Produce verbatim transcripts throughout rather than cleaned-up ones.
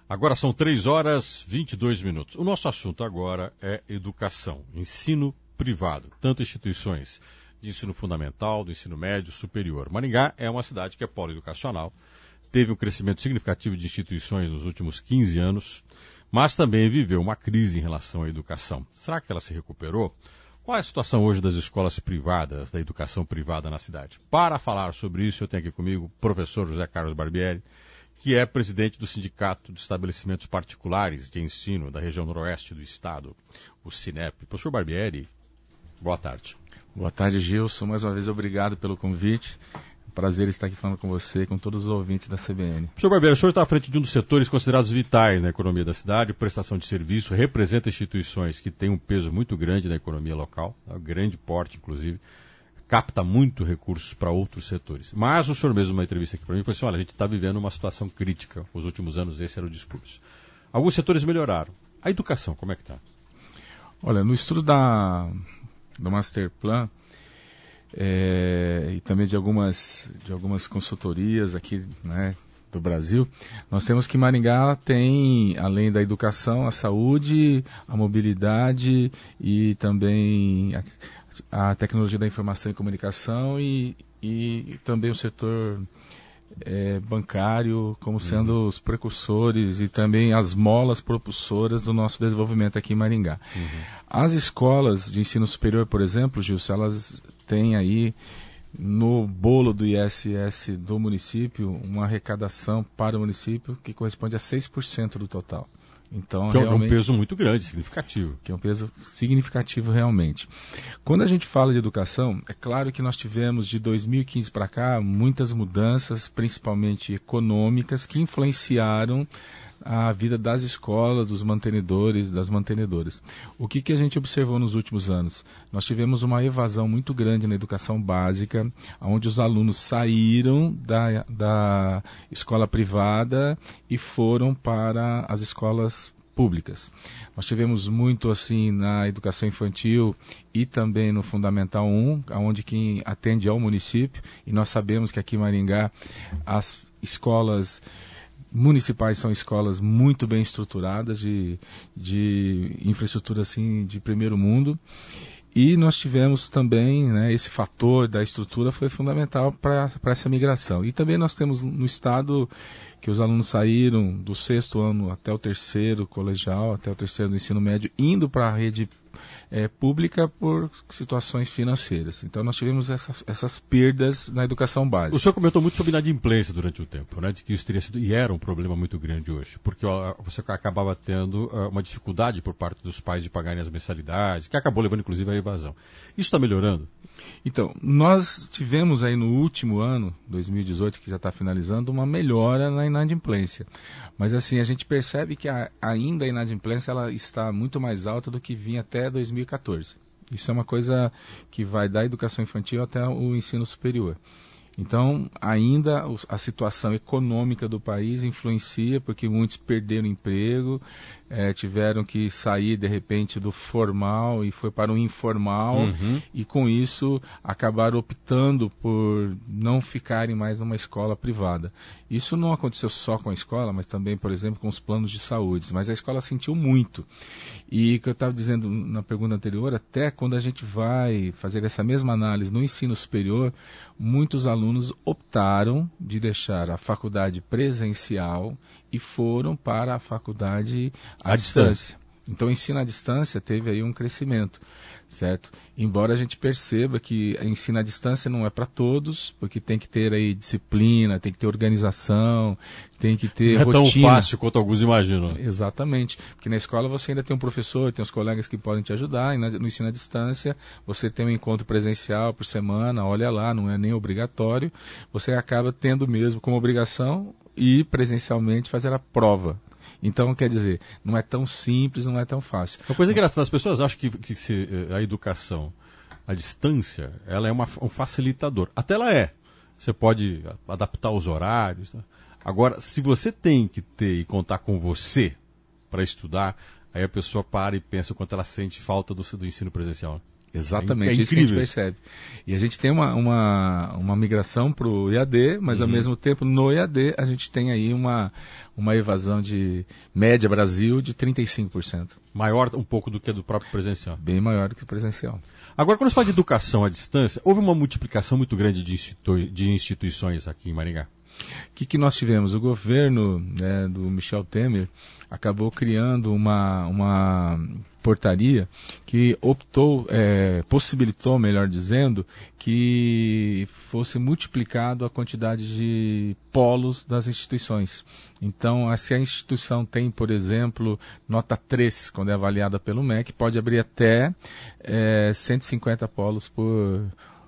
Agora são três horas e vinte e dois minutos. O nosso assunto agora é educação, ensino privado, tanto instituições de ensino fundamental, do ensino médio, superior. Maringá é uma cidade que é polo educacional, teve um crescimento significativo de instituições nos últimos quinze anos, mas também viveu uma crise em relação à educação. Será que ela se recuperou? Qual é a situação hoje das escolas privadas, da educação privada na cidade? Para falar sobre isso, eu tenho aqui comigo o professor José Carlos Barbieri, que é presidente do Sindicato de Estabelecimentos Particulares de Ensino da região noroeste do estado, o SINEP. Professor Barbieri, boa tarde. Boa tarde, Gilson. Mais uma vez, obrigado pelo convite. Prazer estar aqui falando com você e com todos os ouvintes da C B N. Professor Barbieri, o senhor está à frente de um dos setores considerados vitais na economia da cidade, prestação de serviço, representa instituições que têm um peso muito grande na economia local, um grande porte, inclusive, capta muito recursos para outros setores. Mas o senhor mesmo, numa entrevista aqui para mim, falou assim, olha, a gente está vivendo uma situação crítica. Nos últimos anos, esse era o discurso. Alguns setores melhoraram. A educação, como é que está? Olha, no estudo da, do Master Plan, é, e também de algumas, de algumas consultorias aqui, né, do Brasil, nós temos que Maringá tem, além da educação, a saúde, a mobilidade e também a, a tecnologia da informação e comunicação e, e também o setor é, bancário como sendo uhum. os precursores e também as molas propulsoras do nosso desenvolvimento aqui em Maringá. Uhum. As escolas de ensino superior, por exemplo, Gilson, elas têm aí no bolo do I S S do município uma arrecadação para o município que corresponde a seis por cento do total. Então, que é um peso muito grande, significativo. Que é um peso significativo realmente. Quando a gente fala de educação, é claro que nós tivemos de dois mil e quinze para cá muitas mudanças, principalmente econômicas, que influenciaram a vida das escolas, dos mantenedores, das mantenedoras. O que, que a gente observou nos últimos anos? Nós tivemos uma evasão muito grande na educação básica, onde os alunos saíram da, da escola privada e foram para as escolas públicas. Nós tivemos muito assim na educação infantil e também no Fundamental um, onde quem atende é o município, e nós sabemos que aqui em Maringá as escolas municipais são escolas muito bem estruturadas, de, de infraestrutura assim, de primeiro mundo. E nós tivemos também, né, esse fator da estrutura foi fundamental para essa migração. E também nós temos no estado que os alunos saíram do sexto ano até o terceiro colegial, até o terceiro do ensino médio, indo para a rede é, pública por situações financeiras. Então nós tivemos essas, essas perdas na educação básica. O senhor comentou muito sobre inadimplência durante o tempo, né, de que isso teria sido, e era um problema muito grande hoje, porque ó, você acabava tendo uh, uma dificuldade por parte dos pais de pagarem as mensalidades, que acabou levando inclusive à evasão. Isso está melhorando? Então, nós tivemos aí no último ano, dois mil e dezoito, que já está finalizando, uma melhora na inadimplência. Mas assim, a gente percebe que a, ainda a inadimplência ela está muito mais alta do que vinha até dois mil e quatorze. Isso é uma coisa que vai da educação infantil até o ensino superior. Então, ainda a situação econômica do país influencia, porque muitos perderam emprego, é, tiveram que sair, de repente, do formal e foi para o informal, uhum. e com isso acabaram optando por não ficarem mais numa escola privada. Isso não aconteceu só com a escola, mas também, por exemplo, com os planos de saúde. Mas a escola sentiu muito. E o que eu estava dizendo na pergunta anterior, até quando a gente vai fazer essa mesma análise no ensino superior, muitos alunos optaram de deixar a faculdade presencial e foram para a faculdade à, à distância. distância. Então, o ensino à distância teve aí um crescimento, certo? Embora a gente perceba que o ensino à distância não é para todos, porque tem que ter aí disciplina, tem que ter organização, tem que ter rotina. Não é tão fácil quanto alguns imaginam. Exatamente, porque na escola você ainda tem um professor, tem os colegas que podem te ajudar, e no ensino à distância você tem um encontro presencial por semana, olha lá, não é nem obrigatório, você acaba tendo mesmo como obrigação ir presencialmente fazer a prova. Então, quer dizer, não é tão simples, não é tão fácil. Uma coisa engraçada, as pessoas acham que, que se, a educação, a distância, ela é uma, um facilitador. Até ela é. Você pode adaptar os horários. Tá? Agora, se você tem que ter e contar com você para estudar, aí a pessoa para e pensa o quanto ela sente falta do, do ensino presencial. Exatamente, é, é isso que a gente percebe. E a gente tem uma, uma, uma migração para o E A D, mas uhum. ao mesmo tempo no E A D a gente tem aí uma, uma evasão de média Brasil de trinta e cinco por cento. Maior um pouco do que a do próprio presencial. Bem maior do que o presencial. Agora, quando você fala de educação à distância, houve uma multiplicação muito grande de, institui- de instituições aqui em Maringá. O que, que nós tivemos? O governo, né, do Michel Temer acabou criando uma, uma portaria que optou, é, possibilitou, melhor dizendo, que fosse multiplicado a quantidade de polos das instituições. Então, se a instituição tem, por exemplo, nota três, quando é avaliada pelo M E C, pode abrir até é, cento e cinquenta polos por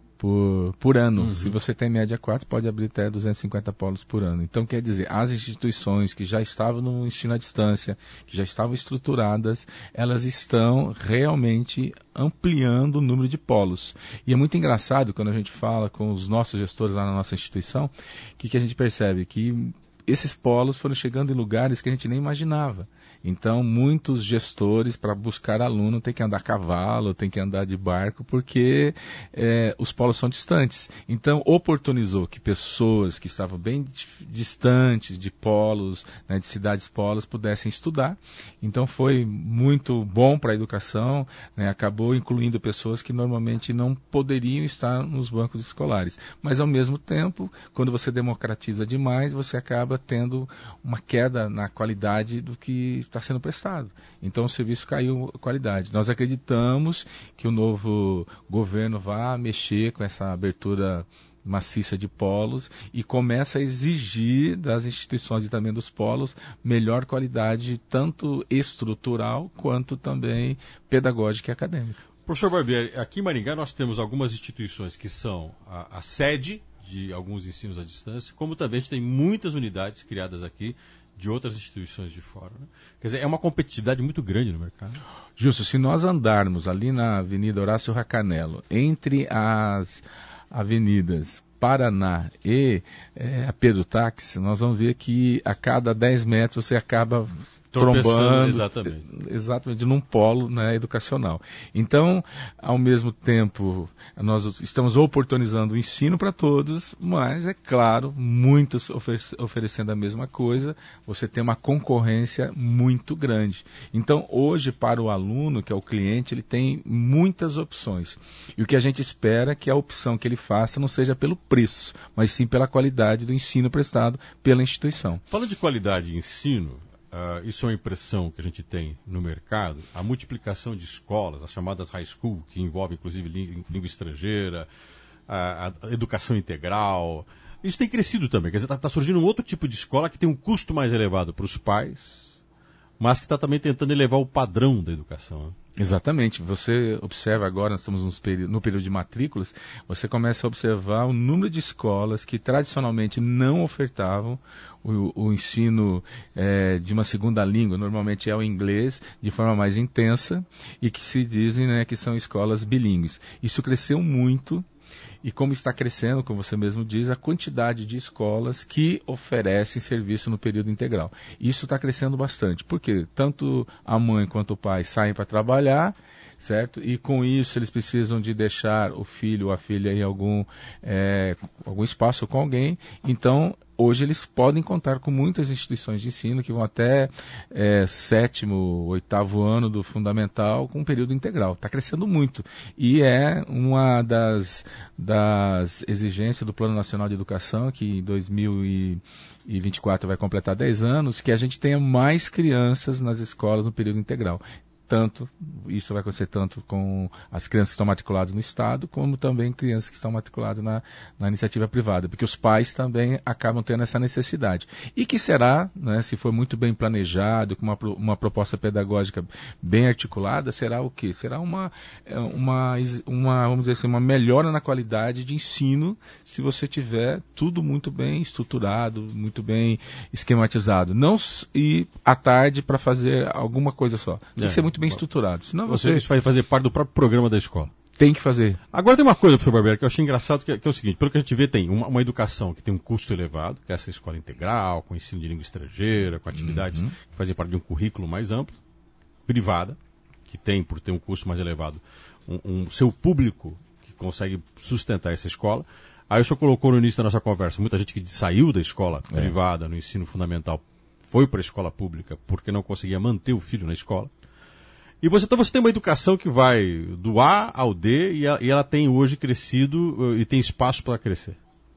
Por, por ano. Uhum. Se você tem média quatro, pode abrir até duzentos e cinquenta polos por ano. Então, quer dizer, as instituições que já estavam no ensino à distância, que já estavam estruturadas, elas estão realmente ampliando o número de polos. E é muito engraçado quando a gente fala com os nossos gestores lá na nossa instituição, o que, que a gente percebe? Que esses polos foram chegando em lugares que a gente nem imaginava. Então, muitos gestores, para buscar aluno, tem que andar a cavalo, tem que andar de barco, porque é, os polos são distantes. Então, oportunizou que pessoas que estavam bem distantes de polos, né, de cidades polos, pudessem estudar. Então, foi muito bom para a educação, né, acabou incluindo pessoas que normalmente não poderiam estar nos bancos escolares. Mas, ao mesmo tempo, quando você democratiza demais, você acaba tendo uma queda na qualidade do que está sendo prestado. Então o serviço caiu a qualidade. Nós acreditamos que o novo governo vá mexer com essa abertura maciça de polos e começa a exigir das instituições e também dos polos melhor qualidade, tanto estrutural quanto também pedagógica e acadêmica. Professor Barbieri, aqui em Maringá nós temos algumas instituições que são a, a sede de alguns ensinos à distância, como também a gente tem muitas unidades criadas aqui de outras instituições de fora. Né? Quer dizer, é uma competitividade muito grande no mercado. Justo, se nós andarmos ali na Avenida Horácio Racanello, entre as avenidas Paraná e é, a Pedro Táxi, nós vamos ver que a cada dez metros você acaba trombando, exatamente. exatamente, num polo, né, educacional. Então, ao mesmo tempo, nós estamos oportunizando o ensino para todos, mas, é claro, muitos ofer- oferecendo a mesma coisa, você tem uma concorrência muito grande. Então, hoje, para o aluno, que é o cliente, ele tem muitas opções. E o que a gente espera é que a opção que ele faça não seja pelo preço, mas sim pela qualidade do ensino prestado pela instituição. Falando de qualidade de ensino, Uh, isso é uma impressão que a gente tem no mercado, a multiplicação de escolas, as chamadas high school, que envolve inclusive língua estrangeira, a, a educação integral, isso tem crescido também, quer dizer, está tá surgindo um outro tipo de escola que tem um custo mais elevado para os pais, mas que está também tentando elevar o padrão da educação. Né? Exatamente. Você observa agora, nós estamos nos peri- no período de matrículas, você começa a observar o número de escolas que tradicionalmente não ofertavam o, o ensino é, de uma segunda língua, normalmente é o inglês, de forma mais intensa, e que se dizem, né, que são escolas bilíngues. Isso cresceu muito. E como está crescendo, como você mesmo diz, a quantidade de escolas que oferecem serviço no período integral. Isso está crescendo bastante, porque tanto a mãe quanto o pai saem para trabalhar, certo? E com isso eles precisam de deixar o filho ou a filha em algum, é, algum espaço com alguém. Então, hoje eles podem contar com muitas instituições de ensino que vão até é, sétimo, oitavo ano do fundamental com um período integral. Está crescendo muito. E é uma das, das exigências do Plano Nacional de Educação, que em dois mil e vinte e quatro vai completar dez anos, que a gente tenha mais crianças nas escolas no período integral. Tanto, isso vai acontecer tanto com as crianças que estão matriculadas no Estado, como também crianças que estão matriculadas na, na iniciativa privada, porque os pais também acabam tendo essa necessidade. E que será, né, se for muito bem planejado, com uma, uma proposta pedagógica bem articulada, será o quê? Será uma, uma, uma, vamos dizer assim, uma melhora na qualidade de ensino, se você tiver tudo muito bem estruturado, muito bem esquematizado. Não ir à tarde para fazer alguma coisa só. Tem é. que ser muito bem estruturado. Senão você... Isso vai fazer parte do próprio programa da escola. Tem que fazer. Agora tem uma coisa, professor Barbieri, que eu achei engraçado, que é, que é o seguinte, pelo que a gente vê, tem uma, uma educação que tem um custo elevado, que é essa escola integral, com ensino de língua estrangeira, com atividades uhum. que fazem parte de um currículo mais amplo, privada, que tem, por ter um custo mais elevado, um, um seu público que consegue sustentar essa escola. Aí o senhor colocou no início da nossa conversa, muita gente que saiu da escola é. privada, no ensino fundamental, foi para a escola pública porque não conseguia manter o filho na escola. E você, então você tem uma educação que vai do A ao D e ela, e ela tem hoje crescido e tem espaço para crescer.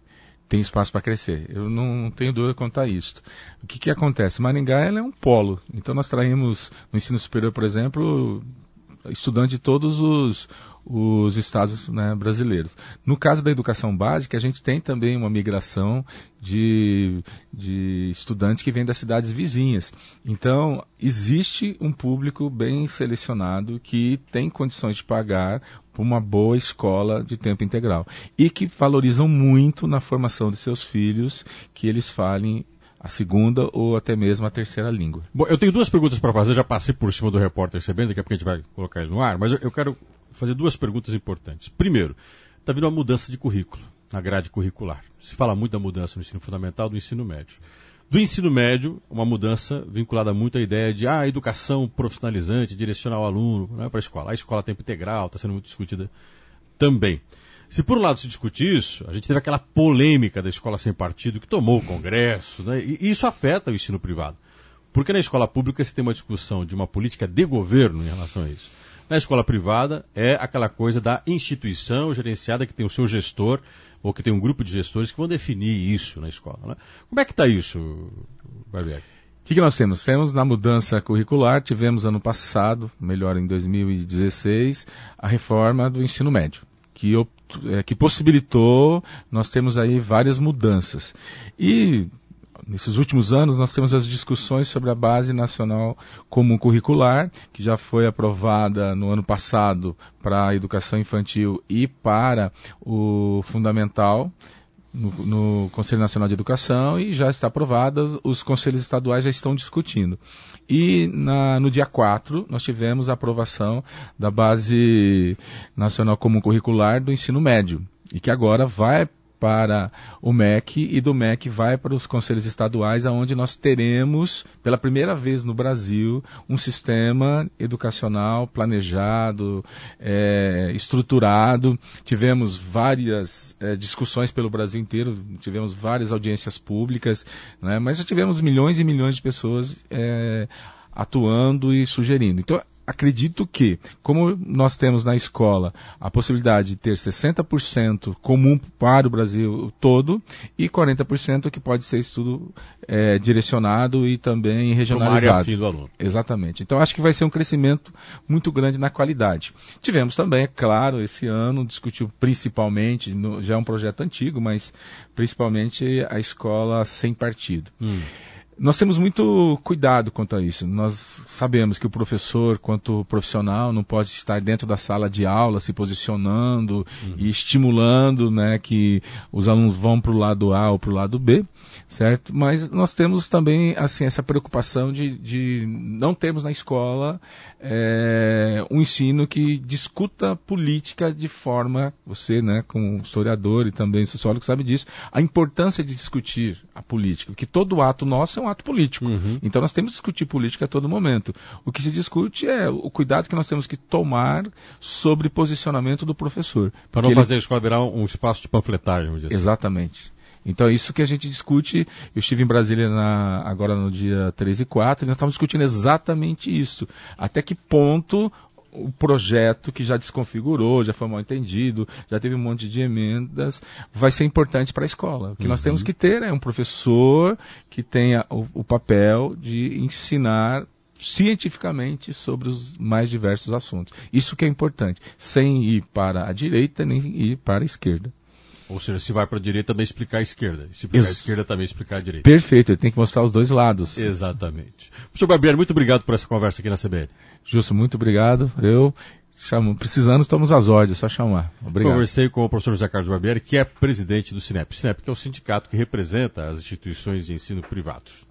Tem espaço para crescer. Eu não tenho dúvida quanto a isso. O que, que acontece? Maringá ela é um polo. Então nós traímos no ensino superior, por exemplo, estudantes de todos os, os estados, né, brasileiros. No caso da educação básica, a gente tem também uma migração de, de estudantes que vêm das cidades vizinhas. Então, existe um público bem selecionado que tem condições de pagar por uma boa escola de tempo integral. E que valorizam muito na formação de seus filhos que eles falem a segunda ou até mesmo a terceira língua. Bom, eu tenho duas perguntas para fazer, já passei por cima do repórter recebendo, daqui a pouco a gente vai colocar ele no ar, mas eu, eu quero fazer duas perguntas importantes. Primeiro, está vindo uma mudança de currículo, na grade curricular. Se fala muito da mudança no ensino fundamental, do ensino médio. Do ensino médio, uma mudança vinculada muito à ideia de ah, educação profissionalizante, direcionar o aluno, né, para a escola. A escola a tempo integral está sendo muito discutida também. Se por um lado se discute isso, a gente teve aquela polêmica da escola sem partido que tomou o Congresso, né? E isso afeta o ensino privado. Porque na escola pública você tem uma discussão de uma política de governo em relação a isso. Na escola privada é aquela coisa da instituição gerenciada que tem o seu gestor ou que tem um grupo de gestores que vão definir isso na escola, né? Como é que está isso, Barbieri? O que, que nós temos? Temos na mudança curricular, tivemos ano passado, melhor em dois mil e dezesseis, a reforma do ensino médio. Que, é, que possibilitou, nós temos aí várias mudanças. E nesses últimos anos nós temos as discussões sobre a Base Nacional Comum Curricular, que já foi aprovada no ano passado para a educação infantil e para o fundamental, no, no Conselho Nacional de Educação, e já está aprovada, os conselhos estaduais já estão discutindo. E na, no dia quatro nós tivemos a aprovação da Base Nacional Comum Curricular do ensino médio, e que agora vai para o M E C, e do M E C vai para os conselhos estaduais, onde nós teremos, pela primeira vez no Brasil, um sistema educacional planejado, é, estruturado. Tivemos várias é, discussões pelo Brasil inteiro, tivemos várias audiências públicas, né, mas já tivemos milhões e milhões de pessoas é, atuando e sugerindo. Então, acredito que, como nós temos na escola a possibilidade de ter sessenta por cento comum para o Brasil todo e quarenta por cento que pode ser estudo é, direcionado e também regionalizado. Uma área afim do aluno. Exatamente. Então acho que vai ser um crescimento muito grande na qualidade. Tivemos também, é claro, esse ano discutiu principalmente, no, já é um projeto antigo, mas principalmente a escola sem partido. Hum. Nós temos muito cuidado quanto a isso. Nós sabemos que o professor, quanto profissional, não pode estar dentro da sala de aula se posicionando uhum. e estimulando, né, que os alunos vão para o lado A ou para o lado B, certo? Mas nós temos também assim, essa preocupação de, de não termos na escola é, um ensino que discuta política de forma, você, né, como historiador e também sociólogo sabe disso, a importância de discutir a política, porque todo ato nosso é um ato político. Uhum. Então nós temos que discutir política a todo momento. O que se discute é o cuidado que nós temos que tomar sobre posicionamento do professor. Para não fazer ele... a escola virar um espaço de panfletagem. Assim. Exatamente. Então é isso que a gente discute. Eu estive em Brasília na, agora no dia três e quatro e nós estamos discutindo exatamente isso. Até que ponto o projeto que já desconfigurou, já foi mal entendido, já teve um monte de emendas, vai ser importante para a escola. O que uhum. nós temos que ter é um professor que tenha o, o papel de ensinar cientificamente sobre os mais diversos assuntos. Isso que é importante, sem ir para a direita nem ir para a esquerda. Ou seja, se vai para a direita, também explicar a esquerda. E se explicar Ex- a esquerda, também explicar a direita. Perfeito, ele tem que mostrar os dois lados. Exatamente. Professor Barbieri, muito obrigado por essa conversa aqui na C B N. Justo, muito obrigado. Eu, chamo, precisando, estamos às ordens, só chamar. Obrigado. Conversei com o professor José Carlos Barbieri, que é presidente do Sinep. Sinep, que é o sindicato que representa as instituições de ensino privados.